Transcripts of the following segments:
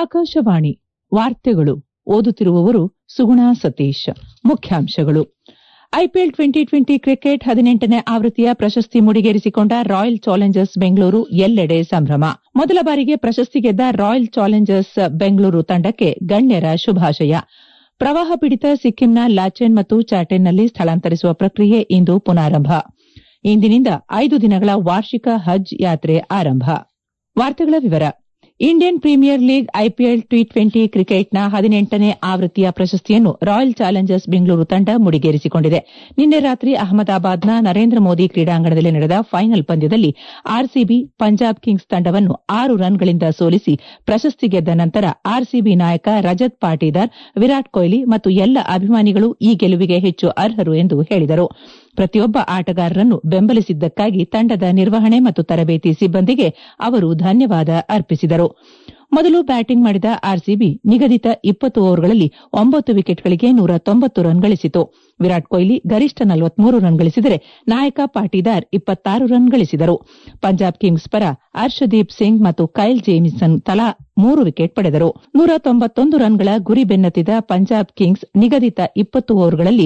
ಆಕಾಶವಾಣಿ ವಾರ್ತೆಗಳು ಓದುತ್ತಿರುವವರು ಸುಗುಣಾ ಸತೀಶ್. ಮುಖ್ಯಾಂಶಗಳು. ಐಪಿಎಲ್ 2020 ಕ್ರಿಕೆಟ್ 18ನೇ ಆವೃತ್ತಿಯ ಪ್ರಶಸ್ತಿ ಮುಡಿಗೇರಿಸಿಕೊಂಡ ರಾಯಲ್ ಚಾಲೆಂಜರ್ಸ್ ಬೆಂಗಳೂರು ಎಲ್ಲೆಡೆ ಸಂಭ್ರಮ. ಮೊದಲ ಬಾರಿಗೆ ಪ್ರಶಸ್ತಿ ಗೆದ್ದ ರಾಯಲ್ ಚಾಲೆಂಜರ್ಸ್ ಬೆಂಗಳೂರು ತಂಡಕ್ಕೆ ಗಣ್ಯರ ಶುಭಾಶಯ. ಪ್ರವಾಹ ಪೀಡಿತ ಸಿಕ್ಕಿಂನ ಲಾಚೆನ್ ಮತ್ತು ಚಾಟೆನ್ನಲ್ಲಿ ಸ್ಥಳಾಂತರಿಸುವ ಪ್ರಕ್ರಿಯೆ ಇಂದು ಪುನಾರಂಭ. ಇಂದಿನಿಂದ 5 ದಿನಗಳ ವಾರ್ಷಿಕ ಹಜ್ ಯಾತ್ರೆ ಆರಂಭ. ವಾರ್ತೆಗಳ ವಿವರ. ಇಂಡಿಯನ್ ಪ್ರೀಮಿಯರ್ ಲೀಗ್ ಐಪಿಎಲ್ ಟಿ20 ಕ್ರಿಕೆಟ್ನ 18ನೇ ಆವೃತ್ತಿಯ ಪ್ರಶಸ್ತಿಯನ್ನು ರಾಯಲ್ ಚಾಲೆಂಜರ್ಸ್ ಬೆಂಗಳೂರು ತಂಡ ಮುಡಿಗೇರಿಸಿಕೊಂಡಿದೆ. ನಿನ್ನೆ ರಾತ್ರಿ ಅಹಮದಾಬಾದ್ನ ನರೇಂದ್ರ ಮೋದಿ ಕ್ರೀಡಾಂಗಣದಲ್ಲಿ ನಡೆದ ಫೈನಲ್ ಪಂದ್ಯದಲ್ಲಿ ಆರ್ಸಿಬಿ ಪಂಜಾಬ್ ಕಿಂಗ್ಸ್ ತಂಡವನ್ನು 6 ರನ್ಗಳಿಂದ ಸೋಲಿಸಿ ಪ್ರಶಸ್ತಿ ಗೆದ್ದ ನಂತರ ಆರ್ಸಿಬಿ ನಾಯಕ ರಜತ್ ಪಾಟೀದಾರ್, ವಿರಾಟ್ ಕೊಹ್ಲಿ ಮತ್ತು ಎಲ್ಲ ಅಭಿಮಾನಿಗಳು ಈ ಗೆಲುವಿಗೆ ಹೆಚ್ಚು ಅರ್ಹರು ಎಂದು ಹೇಳಿದರು. ಪ್ರತಿಯೊಬ್ಬ ಆಟಗಾರರನ್ನು ಬೆಂಬಲಿಸಿದ್ದಕ್ಕಾಗಿ ತಂಡದ ನಿರ್ವಹಣೆ ಮತ್ತು ತರಬೇತಿ ಸಿಬ್ಬಂದಿಗೆ ಅವರು ಧನ್ಯವಾದ ಅರ್ಪಿಸಿದರು. ಮೊದಲು ಬ್ಯಾಟಿಂಗ್ ಮಾಡಿದ ಆರ್ಸಿಬಿ ನಿಗದಿತ 20 ಓವರ್ಗಳಲ್ಲಿ 9 ವಿಕೆಟ್ಗಳಿಗೆ 190 ರನ್ ಗಳಿಸಿತು. ವಿರಾಟ್ ಕೊಹ್ಲಿ ಗರಿಷ್ಠ 43 ರನ್ ಗಳಿಸಿದರೆ ನಾಯಕ ಪಾಟೀದಾರ್ 26 ರನ್ ಗಳಿಸಿದರು. ಪಂಜಾಬ್ ಕಿಂಗ್ಸ್ ಪರ ಅರ್ಷದೀಪ್ ಸಿಂಗ್ ಮತ್ತು ಕೈಲ್ ಜೇಮಿಸನ್ ತಲಾ 3 ವಿಕೆಟ್ ಪಡೆದರು. 191 ರನ್ಗಳ ಗುರಿ ಬೆನ್ನತ್ತಿದ ಪಂಜಾಬ್ ಕಿಂಗ್ಸ್ ನಿಗದಿತ 20 ಓವರ್ಗಳಲ್ಲಿ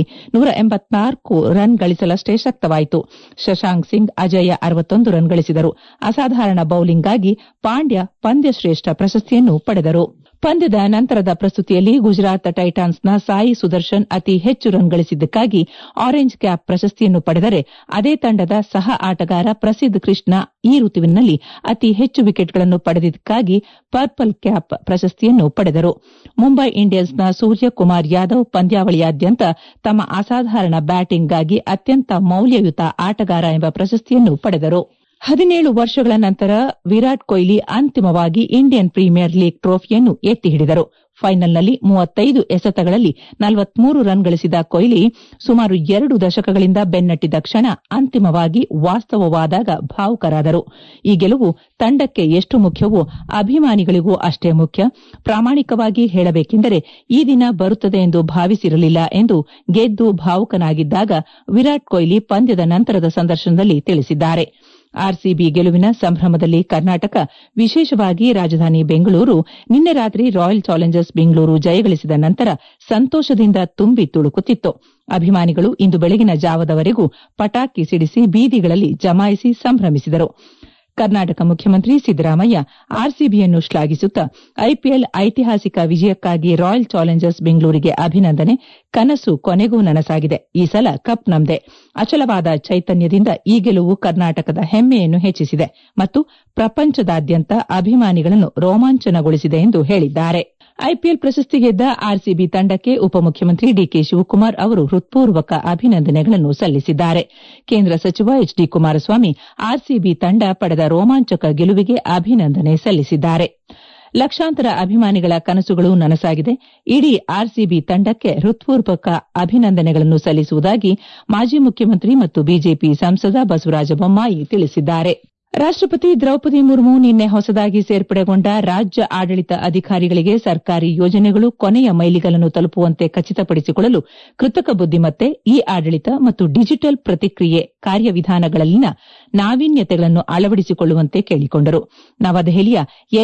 184 ರನ್ ಗಳಿಸಲಷ್ಟೇ ಶಕ್ತವಾಯಿತು. ಶಶಾಂಕ್ ಸಿಂಗ್ ಅಜೇಯ 61 ರನ್ ಗಳಿಸಿದರು. ಅಸಾಧಾರಣ ಬೌಲಿಂಗ್ಗಾಗಿ ಪಾಂಡ್ಯ ಪಂದ್ಯ ಶ್ರೇಷ್ಠ ಪ್ರಶಸ್ತಿಯನ್ನು ಪಡೆದರು. ಪಂದ್ಯದ ನಂತರದ ಪ್ರಸ್ತುತಿಯಲ್ಲಿ ಗುಜರಾತ್ ಟೈಟಾನ್ಸ್ನ ಸಾಯಿ ಸುದರ್ಶನ್ ಅತಿ ಹೆಚ್ಚು ರನ್ ಗಳಿಸಿದ್ದಕ್ಕಾಗಿ ಆರೆಂಜ್ ಕ್ಯಾಪ್ ಪ್ರಶಸ್ತಿಯನ್ನು ಪಡೆದರೆ, ಅದೇ ತಂಡದ ಸಹ ಆಟಗಾರ ಪ್ರಸಿದ್ದ್ ಕೃಷ್ಣ ಈ ಋತುವಿನಲ್ಲಿ ಅತಿ ಹೆಚ್ಚು ವಿಕೆಟ್ಗಳನ್ನು ಪಡೆದಿದ್ದಕ್ಕಾಗಿ ಪರ್ಪಲ್ ಕ್ಯಾಪ್ ಪ್ರಶಸ್ತಿಯನ್ನು ಪಡೆದರು. ಮುಂಬೈ ಇಂಡಿಯನ್ಸ್ನ ಸೂರ್ಯಕುಮಾರ್ ಯಾದವ್ ಪಂದ್ಯಾವಳಿಯಾದ್ಯಂತ ತಮ್ಮ ಅಸಾಧಾರಣ ಬ್ಯಾಟಿಂಗ್ಗಾಗಿ ಅತ್ಯಂತ ಮೌಲ್ಯಯುತ ಆಟಗಾರ ಎಂಬ ಪ್ರಶಸ್ತಿಯನ್ನು ಪಡೆದರು. 17 ವರ್ಷಗಳ ನಂತರ ವಿರಾಟ್ ಕೊಹ್ಲಿ ಅಂತಿಮವಾಗಿ ಇಂಡಿಯನ್ ಪ್ರೀಮಿಯರ್ ಲೀಗ್ ಟ್ರೋಫಿಯನ್ನು ಎತ್ತಿ ಹಿಡಿದರು. ಫೈನಲ್ನಲ್ಲಿ 35 ಎಸೆತಗಳಲ್ಲಿ 43 ರನ್ ಗಳಿಸಿದ ಕೊಹ್ಲಿ ಸುಮಾರು 2 ದಶಕಗಳಿಂದ ಬೆನ್ನಟ್ಟಿದ ಕ್ಷಣ ಅಂತಿಮವಾಗಿ ವಾಸ್ತವವಾದಾಗ ಭಾವುಕರಾದರು. ಈ ಗೆಲುವು ತಂಡಕ್ಕೆ ಎಷ್ಟು ಮುಖ್ಯವೋ ಅಭಿಮಾನಿಗಳಿಗೂ ಅಷ್ಟೇ ಮುಖ್ಯ. ಪ್ರಾಮಾಣಿಕವಾಗಿ ಹೇಳಬೇಕೆಂದರೆ ಈ ದಿನ ಬರುತ್ತದೆ ಎಂದು ಭಾವಿಸಿರಲಿಲ್ಲ ಎಂದು ಗೆದ್ದು ಭಾವುಕನಾಗಿದ್ದಾಗ ವಿರಾಟ್ ಕೊಹ್ಲಿ ಪಂದ್ಯದ ನಂತರದ ಸಂದರ್ಶನದಲ್ಲಿ ತಿಳಿಸಿದ್ದಾರೆ. ಆರ್ಸಿಬಿ ಗೆಲುವಿನ ಸಂಭ್ರಮದಲ್ಲಿ ಕರ್ನಾಟಕ, ವಿಶೇಷವಾಗಿ ರಾಜಧಾನಿ ಬೆಂಗಳೂರು ನಿನ್ನೆ ರಾತ್ರಿ ರಾಯಲ್ ಚಾಲೆಂಜರ್ಸ್ ಬೆಂಗಳೂರು ಜಯಗಳಿಸಿದ ನಂತರ ಸಂತೋಷದಿಂದ ತುಂಬಿ ತುಳುಕುತ್ತಿತ್ತು. ಅಭಿಮಾನಿಗಳು ಇಂದು ಬೆಳಗಿನ ಜಾವದವರೆಗೂ ಪಟಾಕಿ ಸಿಡಿಸಿ ಬೀದಿಗಳಲ್ಲಿ ಜಮಾಯಿಸಿ ಸಂಭ್ರಮಿಸಿದರು. ಕರ್ನಾಟಕ ಮುಖ್ಯಮಂತ್ರಿ ಸಿದ್ದರಾಮಯ್ಯ ಆರ್ಸಿಬಿಯನ್ನು ಶ್ಲಾಘಿಸುತ್ತಾ ಐಪಿಎಲ್ ಐತಿಹಾಸಿಕ ವಿಜಯಕ್ಕಾಗಿ ರಾಯಲ್ ಚಾಲೆಂಜರ್ಸ್ ಬೆಂಗಳೂರಿಗೆ ಅಭಿನಂದನೆ. ಕನಸು ಕೊನೆಗೂ ನನಸಾಗಿದೆ. ಈ ಸಲ ಕಪ್ ನಮ್ದೇ. ಅಚಲವಾದ ಚೈತನ್ಯದಿಂದ ಈ ಗೆಲುವು ಕರ್ನಾಟಕದ ಹೆಮ್ಮೆಯನ್ನು ಹೆಚ್ಚಿಸಿದೆ ಮತ್ತು ಪ್ರಪಂಚದಾದ್ಯಂತ ಅಭಿಮಾನಿಗಳನ್ನು ರೋಮಾಂಚನಗೊಳಿಸಿದೆ ಎಂದು ಹೇಳಿದ್ದಾರೆ. ಐಪಿಎಲ್ ಪ್ರಶಸ್ತಿ ಗೆದ್ದ ಆರ್ಸಿಬಿ ತಂಡಕ್ಕೆ ಉಪಮುಖ್ಯಮಂತ್ರಿ ಡಿಕೆ ಶಿವಕುಮಾರ್ ಅವರು ಹೃತ್ಪೂರ್ವಕ ಅಭಿನಂದನೆಗಳನ್ನು ಸಲ್ಲಿಸಿದ್ದಾರೆ. ಕೇಂದ್ರ ಸಚಿವ ಎಚ್ ಡಿ ಕುಮಾರಸ್ವಾಮಿ ಆರ್ಸಿಬಿ ತಂಡ ಪಡೆದ ರೋಮಾಂಚಕ ಗೆಲುವಿಗೆ ಅಭಿನಂದನೆ ಸಲ್ಲಿಸಿದ್ದಾರೆ. ಲಕ್ಷಾಂತರ ಅಭಿಮಾನಿಗಳ ಕನಸುಗಳು ನನಸಾಗಿದೆ. ಇಡೀ ಆರ್ಸಿಬಿ ತಂಡಕ್ಕೆ ಹೃತ್ಪೂರ್ವಕ ಅಭಿನಂದನೆಗಳನ್ನು ಸಲ್ಲಿಸುವುದಾಗಿ ಮಾಜಿ ಮುಖ್ಯಮಂತ್ರಿ ಮತ್ತು ಬಿಜೆಪಿ ಸಂಸದ ಬಸವರಾಜ ಬೊಮ್ಮಾಯಿ ತಿಳಿಸಿದ್ದಾರೆ. ರಾಷ್ಟಪತಿ ದ್ರೌಪದಿ ಮುರ್ಮು ನಿನ್ನೆ ಹೊಸದಾಗಿ ಸೇರ್ಪಡೆಗೊಂಡ ರಾಜ್ಯ ಆಡಳಿತ ಅಧಿಕಾರಿಗಳಿಗೆ ಸರ್ಕಾರಿ ಯೋಜನೆಗಳು ಕೊನೆಯ ಮೈಲಿಗಲ್ಲನ್ನು ತಲುಪುವಂತೆ ಖಚಿತಪಡಿಸಿಕೊಳ್ಳಲು ಕೃತಕ ಬುದ್ದಿಮತ್ತೆ, ಇ-ಆಡಳಿತ ಮತ್ತು ಡಿಜಿಟಲ್ ಪ್ರತಿಕ್ರಿಯೆ ಕಾರ್ಯವಿಧಾನಗಳಲ್ಲಿನ ನಾವೀನ್ಯತೆಗಳನ್ನು ಅಳವಡಿಸಿಕೊಳ್ಳುವಂತೆ ಕೇಳಿಕೊಂಡರು. ನವದೆಹಲಿಯ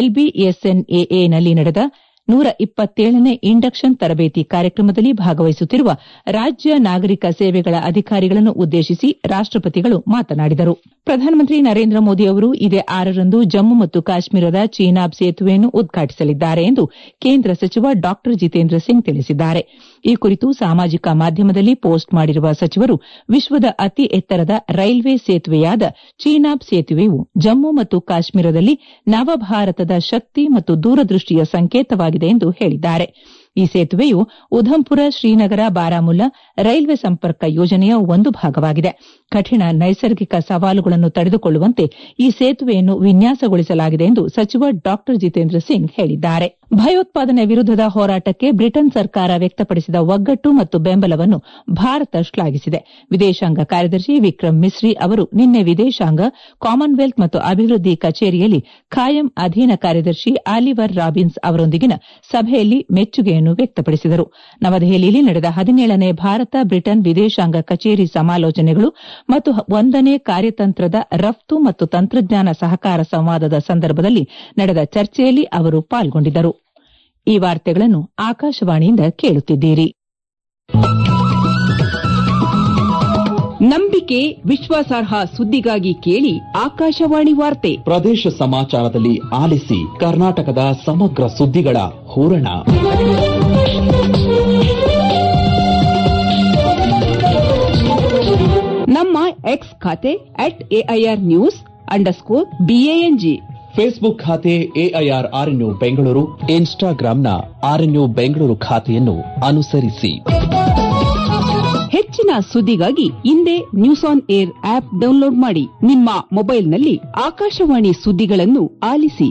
ಎಲ್ಬಿಎಸ್ಎನ್ಎಎನಲ್ಲಿ ನಡೆದ 127ನೇ ಇಂಡಕ್ಷನ್ ತರಬೇತಿ ಕಾರ್ಯಕ್ರಮದಲ್ಲಿ ಭಾಗವಹಿಸುತ್ತಿರುವ ರಾಜ್ಯ ನಾಗರಿಕ ಸೇವೆಗಳ ಅಧಿಕಾರಿಗಳನ್ನು ಉದ್ದೇಶಿಸಿ ರಾಷ್ಟಪತಿಗಳು ಮಾತನಾಡಿದರು. ಪ್ರಧಾನಮಂತ್ರಿ ನರೇಂದ್ರ ಮೋದಿ ಅವರು ಇದೇ 6ರಂದು ಜಮ್ಮು ಮತ್ತು ಕಾಶ್ಮೀರದ ಚೀನಾಬ್ ಸೇತುವೆಯನ್ನು ಉದ್ಘಾಟಿಸಲಿದ್ದಾರೆ ಎಂದು ಕೇಂದ್ರ ಸಚಿವ ಡಾ ಜಿತೇಂದ್ರ ಸಿಂಗ್ ತಿಳಿಸಿದ್ದಾರೆ. ಈ ಕುರಿತು ಸಾಮಾಜಿಕ ಮಾಧ್ಯಮದಲ್ಲಿ ಪೋಸ್ಟ್ ಮಾಡಿರುವ ಸಚಿವರು, ವಿಶ್ವದ ಅತಿ ಎತ್ತರದ ರೈಲ್ವೆ ಸೇತುವೆಯಾದ ಚೀನಾಬ್ ಸೇತುವೆಯು ಜಮ್ಮು ಮತ್ತು ಕಾಶ್ಮೀರದಲ್ಲಿ ನವಭಾರತದ ಶಕ್ತಿ ಮತ್ತು ದೂರದೃಷ್ಟಿಯ ಸಂಕೇತವಾಗಿದೆ ಎಂದು ಹೇಳಿದ್ದಾರೆ. ಈ ಸೇತುವೆಯು ಉಧಂಪುರ, ಶ್ರೀನಗರ, ಬಾರಾಮುಲ್ಲಾ ರೈಲ್ವೆ ಸಂಪರ್ಕ ಯೋಜನೆಯ ಒಂದು ಭಾಗವಾಗಿದೆ. ಕಠಿಣ ನೈಸರ್ಗಿಕ ಸವಾಲುಗಳನ್ನು ತಡೆದುಕೊಳ್ಳುವಂತೆ ಈ ಸೇತುವೆಯನ್ನು ವಿನ್ಯಾಸಗೊಳಿಸಲಾಗಿದೆ ಎಂದು ಸಚಿವ ಡಾ ಜಿತೇಂದ್ರ ಸಿಂಗ್ ಹೇಳಿದ್ದಾರೆ. ಭಯೋತ್ಪಾದನೆ ವಿರುದ್ದದ ಹೋರಾಟಕ್ಕೆ ಬ್ರಿಟನ್ ಸರ್ಕಾರ ವ್ಯಕ್ತಪಡಿಸಿದ ಒಗ್ಗಟ್ಟು ಮತ್ತು ಬೆಂಬಲವನ್ನು ಭಾರತ ಶ್ಲಾಘಿಸಿದೆ. ವಿದೇಶಾಂಗ ಕಾರ್ಯದರ್ಶಿ ವಿಕ್ರಮ್ ಮಿಸ್ರಿ ಅವರು ನಿನ್ನೆ ವಿದೇಶಾಂಗ, ಕಾಮನ್ವೆಲ್ತ್ ಮತ್ತು ಅಭಿವೃದ್ಧಿ ಕಚೇರಿಯಲ್ಲಿ ಖಾಯಂ ಅಧೀನ ಕಾರ್ಯದರ್ಶಿ ಆಲಿವರ್ ರಾಬಿನ್ಸ್ ಅವರೊಂದಿಗಿನ ಸಭೆಯಲ್ಲಿ ಮೆಚ್ಚುಗೆಯನ್ನು ವ್ಯಕ್ತಪಡಿಸಿದರು. ನವದೆಹಲಿಯಲ್ಲಿ ನಡೆದ 17ನೇ ಭಾರತ ಬ್ರಿಟನ್ ವಿದೇಶಾಂಗ ಕಚೇರಿ ಸಮಾಲೋಚನೆಗಳು ಮತ್ತು 1ನೇ ಕಾರ್ಯತಂತ್ರದ ರಫ್ತು ಮತ್ತು ತಂತ್ರಜ್ಞಾನ ಸಹಕಾರ ಸಂವಾದದ ಸಂದರ್ಭದಲ್ಲಿ ನಡೆದ ಚರ್ಚೆಯಲ್ಲಿ ಅವರು ಪಾಲ್ಗೊಂಡಿದ್ದರು. ಈ ವಾರ್ತೆಗಳನ್ನು ಆಕಾಶವಾಣಿಯಿಂದ ಕೇಳುತ್ತಿದ್ದೀರಿ. ನಂಬಿಕೆ, ವಿಶ್ವಾಸಾರ್ಹ ಸುದ್ದಿಗಾಗಿ ಕೇಳಿ ಆಕಾಶವಾಣಿ ವಾರ್ತೆ. ಪ್ರದೇಶ ಸಮಾಚಾರದಲ್ಲಿ ಆಲಿಸಿ ಕರ್ನಾಟಕದ ಸಮಗ್ರ ಸುದ್ದಿಗಳ ಹೂರಣ. ನಮ್ಮ ಎಕ್ಸ್ ಖಾತೆ @AIR News_BANG, ಫೇಸ್ಬುಕ್ ಖಾತೆ AIR RNU ಬೆಂಗಳೂರು, ಇನ್ಸ್ಟಾಗ್ರಾಂನ RNU ಬೆಂಗಳೂರು ಖಾತೆಯನ್ನು ಅನುಸರಿಸಿ. ಹೆಚ್ಚಿನ ಸುದ್ದಿಗಾಗಿ ಇಂದೇ news on air app download ಮಾಡಿ. ನಿಮ್ಮ ಮೊಬೈಲ್ನಲ್ಲಿ ಆಕಾಶವಾಣಿ ಸುದ್ದಿಗಳನ್ನು ಆಲಿಸಿ.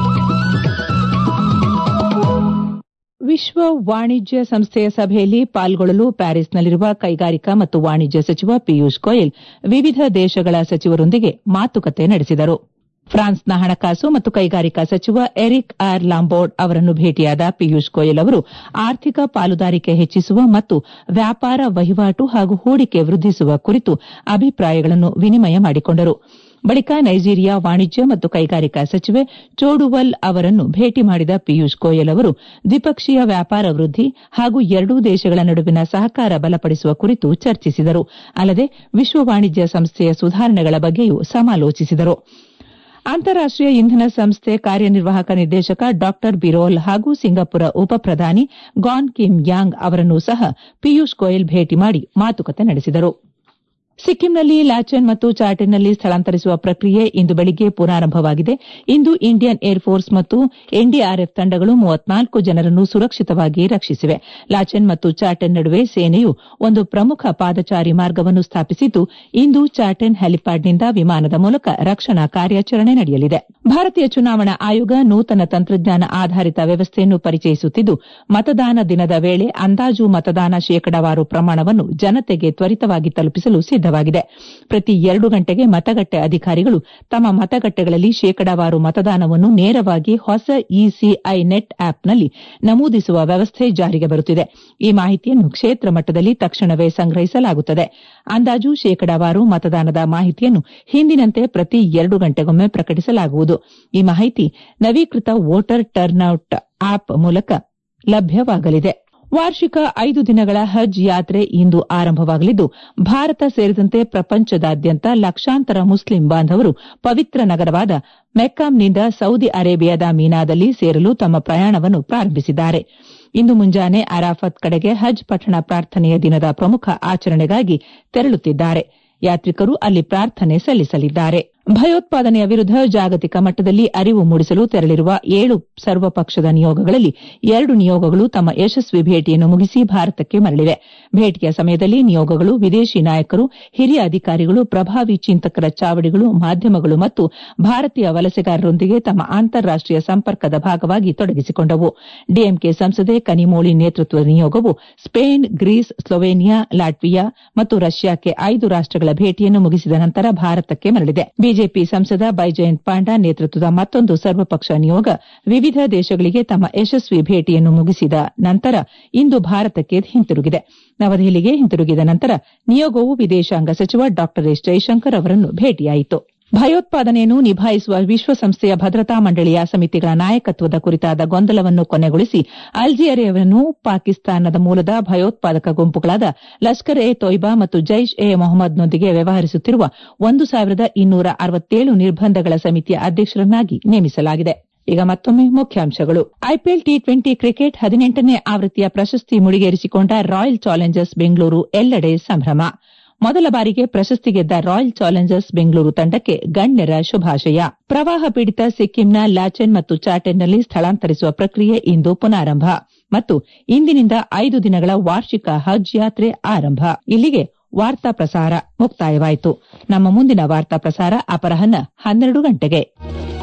ವಿಶ್ವ ವಾಣಿಜ್ಯ ಸಂಸ್ಥೆಯ ಸಭೆಯಲ್ಲಿ ಪಾಲ್ಗೊಳ್ಳಲು ಪ್ಯಾರಿಸ್ನಲ್ಲಿರುವ ಕೈಗಾರಿಕಾ ಮತ್ತು ವಾಣಿಜ್ಯ ಸಚಿವ ಪಿಯೂಷ್ ಗೋಯಲ್ ವಿವಿಧ ದೇಶಗಳ ಸಚಿವರೊಂದಿಗೆ ಮಾತುಕತೆ ನಡೆಸಿದರು. ಫ್ರಾನ್ಸ್ನ ಹಣಕಾಸು ಮತ್ತು ಕೈಗಾರಿಕಾ ಸಚಿವ ಎರಿಕ್ ಆರ್ ಲಾಂಬೋರ್ಡ್ ಅವರನ್ನು ಭೇಟಿಯಾದ ಪಿಯೂಷ್ ಗೋಯಲ್ ಅವರು ಆರ್ಥಿಕ ಪಾಲುದಾರಿಕೆ ಹೆಚ್ಚಿಸುವ ಮತ್ತು ವ್ಯಾಪಾರ ವಹಿವಾಟು ಹಾಗೂ ಹೂಡಿಕೆ ವೃದ್ಧಿಸುವ ಕುರಿತು ಅಭಿಪ್ರಾಯಗಳನ್ನು ವಿನಿಮಯ ಮಾಡಿಕೊಂಡರು. ಬಳಿಕ ನೈಜೀರಿಯಾ ವಾಣಿಜ್ಯ ಮತ್ತು ಕೈಗಾರಿಕಾ ಸಚಿವೆ ಚೋಡುವಲ್ ಅವರನ್ನು ಭೇಟಿ ಮಾಡಿದ ಪಿಯೂಷ್ ಗೋಯಲ್ ಅವರು ದ್ವಿಪಕ್ಷೀಯ ವ್ಯಾಪಾರ ವೃದ್ಧಿ ಹಾಗೂ ಎರಡೂ ದೇಶಗಳ ನಡುವಿನ ಸಹಕಾರ ಬಲಪಡಿಸುವ ಕುರಿತು ಚರ್ಚಿಸಿದರು. ಅಲ್ಲದೆ ವಿಶ್ವ ವಾಣಿಜ್ಯ ಸಂಸ್ಥೆಯ ಸುಧಾರಣೆಗಳ ಬಗ್ಗೆಯೂ ಸಮಾಲೋಚಿಸಿದರು. ಅಂತಾರಾಷ್ಟೀಯ ಇಂಧನ ಸಂಸ್ಥೆ ಕಾರ್ಯನಿರ್ವಾಹಕ ನಿರ್ದೇಶಕ ಡಾ ಬಿರೋಲ್ ಹಾಗೂ ಸಿಂಗಾಪುರ ಉಪ ಪ್ರಧಾನಿ ಗಾನ್ ಕಿಮ್ ಯಾಂಗ್ ಅವರನ್ನೂ ಸಹ ಪಿಯೂಷ್ ಗೋಯಲ್ ಭೇಟಿ ಮಾಡಿ ಮಾತುಕತೆ ನಡೆಸಿದರು. ಸಿಕ್ಕಿಂನಲ್ಲಿ ಲಾಚೆನ್ ಮತ್ತು ಚಾಟೆನ್ನಲ್ಲಿ ಸ್ಥಳಾಂತರಿಸುವ ಪ್ರಕ್ರಿಯೆ ಇಂದು ಬೆಳಿಗ್ಗೆ ಪುನಾರಂಭವಾಗಿದೆ. ಇಂದು ಇಂಡಿಯನ್ ಏರ್ಫೋರ್ಸ್ ಮತ್ತು ಎನ್ಡಿಆರ್ಎಫ್ ತಂಡಗಳು 34 ಜನರನ್ನು ಸುರಕ್ಷಿತವಾಗಿ ರಕ್ಷಿಸಿವೆ. ಲಾಚೆನ್ ಮತ್ತು ಚಾಟೆನ್ ನಡುವೆ ಸೇನೆಯು ಒಂದು ಪ್ರಮುಖ ಪಾದಚಾರಿ ಮಾರ್ಗವನ್ನು ಸ್ಥಾಪಿಸಿದ್ದು, ಇಂದು ಚಾಟೆನ್ ಹೆಲಿಪ್ಯಾಡ್ನಿಂದ ವಿಮಾನದ ಮೂಲಕ ರಕ್ಷಣಾ ಕಾರ್ಯಾಚರಣೆ ನಡೆಯಲಿದೆ. ಭಾರತೀಯ ಚುನಾವಣಾ ಆಯೋಗ ನೂತನ ತಂತ್ರಜ್ಞಾನ ಆಧಾರಿತ ವ್ಯವಸ್ಥೆಯನ್ನು ಪರಿಚಯಿಸುತ್ತಿದ್ದು, ಮತದಾನ ದಿನದ ವೇಳೆ ಅಂದಾಜು ಮತದಾನ ಶೇಕಡಾವಾರು ಪ್ರಮಾಣವನ್ನು ಜನತೆಗೆ ತ್ವರಿತವಾಗಿ ತಲುಪಿಸಲು ಸಿದ್ದವಾಗಿದೆ. ಪ್ರತಿ 2 ಗಂಟೆಗೆ ಮತಗಟ್ಟೆ ಅಧಿಕಾರಿಗಳು ತಮ್ಮ ಮತಗಟ್ಟೆಗಳಲ್ಲಿ ಶೇಕಡಾವಾರು ಮತದಾನವನ್ನು ನೇರವಾಗಿ ಹೊಸ ಇಸಿಐ ನೆಟ್ ಆಪ್ನಲ್ಲಿ ನಮೂದಿಸುವ ವ್ಯವಸ್ಥೆ ಜಾರಿಗೆ ಬರುತ್ತಿದೆ. ಈ ಮಾಹಿತಿಯನ್ನು ಕ್ಷೇತ್ರ ಮಟ್ಟದಲ್ಲಿ ತಕ್ಷಣವೇ ಸಂಗ್ರಹಿಸಲಾಗುತ್ತದೆ. ಅಂದಾಜು ಶೇಕಡಾವಾರು ಮತದಾನದ ಮಾಹಿತಿಯನ್ನು ಹಿಂದಿನಂತೆ ಪ್ರತಿ 2 ಗಂಟೆಗೊಮ್ಮೆ ಪ್ರಕಟಿಸಲಾಗುವುದು. ಈ ಮಾಹಿತಿ ನವೀಕೃತ ವೋಟರ್ ಟರ್ನ್ಔಟ್ ಆಪ್ ಮೂಲಕ ಲಭ್ಯವಾಗಲಿದೆ. ವಾರ್ಷಿಕ 5 ದಿನಗಳ ಹಜ್ ಯಾತ್ರೆ ಇಂದು ಆರಂಭವಾಗಲಿದ್ದು, ಭಾರತ ಸೇರಿದಂತೆ ಪ್ರಪಂಚದಾದ್ಯಂತ ಲಕ್ಷಾಂತರ ಮುಸ್ಲಿಂ ಬಾಂಧವರು ಪವಿತ್ರ ನಗರವಾದ ಮೆಕ್ಕಾಂನಿಂದ ಸೌದಿ ಅರೇಬಿಯಾದ ಮೀನಾದಲ್ಲಿ ಸೇರಲು ತಮ್ಮ ಪ್ರಯಾಣವನ್ನು ಪ್ರಾರಂಭಿಸಿದ್ದಾರೆ. ಇಂದು ಮುಂಜಾನೆ ಅರಾಫತ್ ಕಡೆಗೆ ಹಜ್ ಪಠಣ ಪ್ರಾರ್ಥನೆಯ ದಿನದ ಪ್ರಮುಖ ಆಚರಣೆಗಾಗಿ ತೆರಳುತ್ತಿದ್ದಾರೆ. ಯಾತ್ರಿಕರು ಅಲ್ಲಿ ಪ್ರಾರ್ಥನೆ ಸಲ್ಲಿಸಲಿದ್ದಾರೆ. ಭಯೋತ್ಪಾದನೆಯ ವಿರುದ್ಧ ಜಾಗತಿಕ ಮಟ್ಟದಲ್ಲಿ ಅರಿವು ಮೂಡಿಸಲು ತೆರಳಿರುವ 7 ಸರ್ವಪಕ್ಷದ ನಿಯೋಗಗಳಲ್ಲಿ 2 ನಿಯೋಗಗಳು ತಮ್ಮ ಯಶಸ್ವಿ ಭೇಟಿಯನ್ನು ಮುಗಿಸಿ ಭಾರತಕ್ಕೆ ಮರಳಿವೆ. ಭೇಟಿಯ ಸಮಯದಲ್ಲಿ ನಿಯೋಗಗಳು ವಿದೇಶಿ ನಾಯಕರು, ಹಿರಿಯ ಅಧಿಕಾರಿಗಳು, ಪ್ರಭಾವಿ ಚಿಂತಕರ ಚಾವಡಿಗಳು, ಮಾಧ್ಯಮಗಳು ಮತ್ತು ಭಾರತೀಯ ವಲಸೆಗಾರರೊಂದಿಗೆ ತಮ್ಮ ಅಂತಾರಾಷ್ಟೀಯ ಸಂಪರ್ಕದ ಭಾಗವಾಗಿ ತೊಡಗಿಸಿಕೊಂಡವು. ಡಿಎಂಕೆ ಸಂಸದೆ ಕನಿಮೋಳಿ ನೇತೃತ್ವದ ನಿಯೋಗವು ಸ್ಪೇನ್, ಗ್ರೀಸ್, ಸ್ಲೋವೇನಿಯಾ, ಲಾಟ್ವಿಯಾ ಮತ್ತು ರಷ್ಯಾಕ್ಕೆ 5 ರಾಷ್ಟಗಳ ಭೇಟಿಯನ್ನು ಮುಗಿಸಿದ ನಂತರ ಭಾರತಕ್ಕೆ ಮರಳಿದೆ. ಬಿಜೆಪಿ ಸಂಸದ ಬೈಜಯಂತ್ ಪಾಂಡಾ ನೇತೃತ್ವದ ಮತ್ತೊಂದು ಸರ್ವಪಕ್ಷ ನಿಯೋಗ ವಿವಿಧ ದೇಶಗಳಿಗೆ ತಮ್ಮ ಯಶಸ್ವಿ ಭೇಟಿಯನ್ನು ಮುಗಿಸಿದ ನಂತರ ಇಂದು ಭಾರತಕ್ಕೆ ಹಿಂತಿರುಗಿದೆ. ನವದೆಹಲಿಗೆ ಹಿಂತಿರುಗಿದ ನಂತರ ನಿಯೋಗವು ವಿದೇಶಾಂಗ ಸಚಿವ ಡಾ ಎಸ್ ಜೈಶಂಕರ್ ಅವರನ್ನು ಭೇಟಿಯಾಯಿತು. ಭಯೋತ್ಪಾದನೆಯನ್ನು ನಿಭಾಯಿಸುವ ವಿಶ್ವಸಂಸ್ಥೆಯ ಭದ್ರತಾ ಮಂಡಳಿಯ ಸಮಿತಿಗಳ ನಾಯಕತ್ವದ ಕುರಿತಾದ ಗೊಂದಲವನ್ನು ಕೊನೆಗೊಳಿಸಿ ಅಲ್ಜೀರಿಯಾವನ್ನು ಪಾಕಿಸ್ತಾನದ ಮೂಲದ ಭಯೋತ್ಪಾದಕ ಗುಂಪುಗಳಾದ ಲಷ್ಕರ್ ಎ ತೊಯ್ಬಾ ಮತ್ತು ಜೈಷ್ ಎ ಮೊಹಮ್ಮದ್ನೊಂದಿಗೆ ವ್ಯವಹರಿಸುತ್ತಿರುವ 1267 ನಿರ್ಬಂಧಗಳ ಸಮಿತಿಯ ಅಧ್ಯಕ್ಷರನ್ನಾಗಿ ನೇಮಿಸಲಾಗಿದೆ. ಈಗ ಮತ್ತೊಮ್ಮೆ ಮುಖ್ಯಾಂಶಗಳು. ಐಪಿಎಲ್ ಟಿ20 ಕ್ರಿಕೆಟ್ 18ನೇ ಆವೃತ್ತಿಯ ಪ್ರಶಸ್ತಿ ಮುಡಿಗೇರಿಸಿಕೊಂಡ ರಾಯಲ್ ಚಾಲೆಂಜರ್ಸ್ ಬೆಂಗಳೂರು ಎಲ್ಲೆಡೆ ಸಂಭ್ರಮ. ಮೊದಲ ಬಾರಿಗೆ ಪ್ರಶಸ್ತಿ ಗೆದ್ದ ರಾಯಲ್ ಚಾಲೆಂಜರ್ಸ್ ಬೆಂಗಳೂರು ತಂಡಕ್ಕೆ ಗಣ್ಯರ ಶುಭಾಶಯ. ಪ್ರವಾಹ ಪೀಡಿತ ಸಿಕ್ಕಿಂನ ಲಾಚೆನ್ ಮತ್ತು ಚಾಟೆನ್ನಲ್ಲಿ ಸ್ಥಳಾಂತರಿಸುವ ಪ್ರಕ್ರಿಯೆ ಇಂದು ಪುನಾರಂಭ ಮತ್ತು ಇಂದಿನಿಂದ 5 ದಿನಗಳ ವಾರ್ಷಿಕ ಹಜ್ ಯಾತ್ರೆ ಆರಂಭ. ಇಲ್ಲಿಗೆ ವಾರ್ತಾ ಪ್ರಸಾರ ಮುಕ್ತಾಯವಾಯಿತು. ನಮ್ಮ ಮುಂದಿನ ವಾರ್ತಾ ಪ್ರಸಾರ ಅಪರಾಹ್ನ 12 ಗಂಟೆಗೆ.